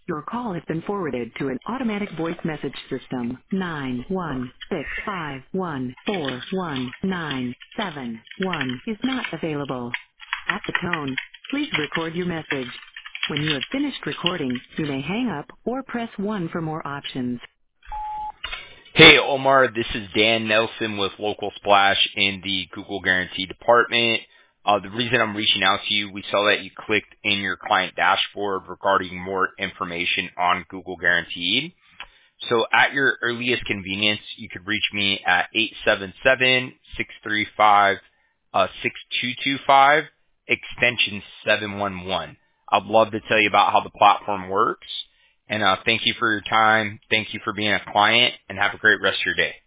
Your call has been forwarded to an automatic voice message system. 916514197 is not available. At the tone, please record your message. When you have finished recording, you may hang up or press 1 for more options. Hey, Omar, this is Dan Nelson with Local Splash in the Google Guarantee department. The reason I'm reaching out to you, we saw that you clicked in your client dashboard regarding more information on Google Guaranteed. So at your earliest convenience, you could reach me at 877-635-6225, extension 711. I'd love to tell you about how the platform works. And thank you for your time. Thank you for being a client, and have a great rest of your day.